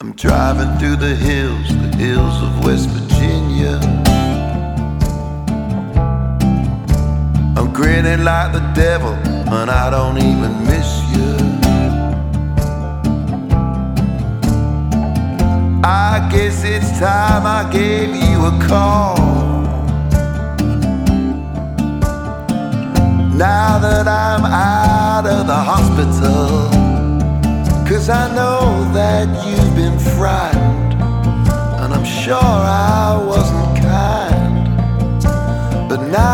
I'm driving through the hills of West Virginia. I'm grinning like the devil, and I don't even miss you. I guess it's time I gave you a call. Now that I'm out of the hospital, 'cause I know that you've been frightened, and I'm sure I wasn't kind. But now